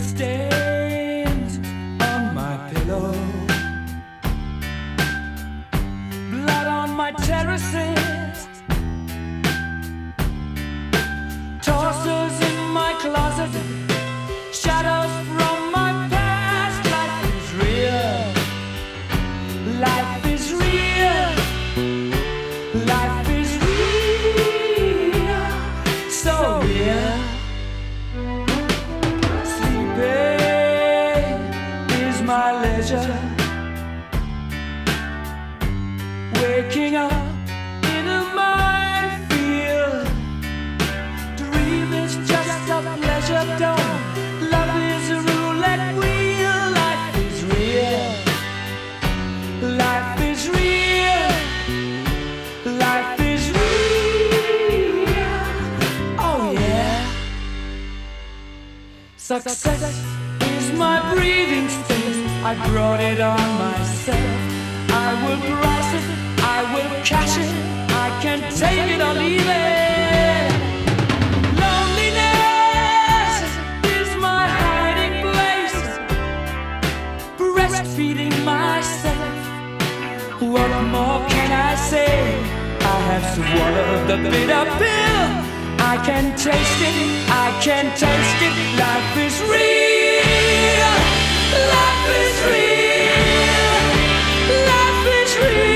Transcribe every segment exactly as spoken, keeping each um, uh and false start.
Stains on my pillow, blood on my terraces, tossers in my closet, shadows from my past. Life is real, life is real, life is real, so real. Sleeping is my leisure, waking up in a minefield. Dream is just a pleasure dome. Love is a roulette wheel. Life is real, life is real, life is real. Oh yeah. Success is my breathing space. I brought it on myself. I will price it, I will cash it. I can take it or leave it. Loneliness is my hiding place, breastfeeding myself. What more can I say? I have swallowed the bitter pill. I can taste it, I can taste it. Life is real, life is real, life is real.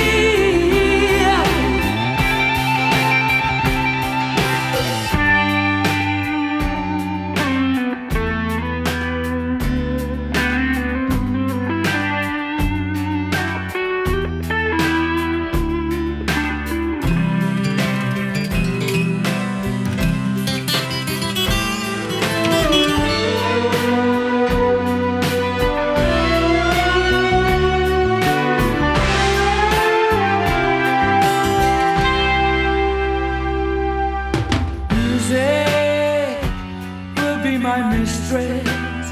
Music will be my mistress,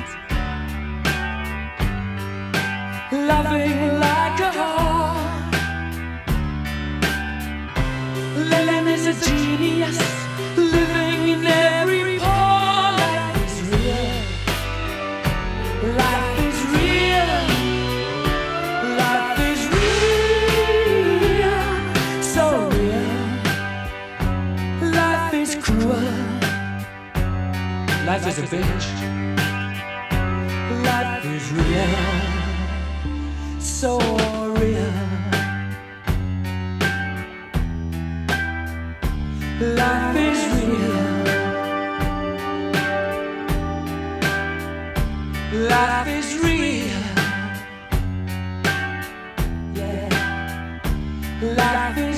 loving like a heart. Lennon is a genius, living in every pore. Life is real, life is real, life is real, so real. Life is cruel, life is a bitch. Life is real, so real. Life is real, life is real, yeah. Life is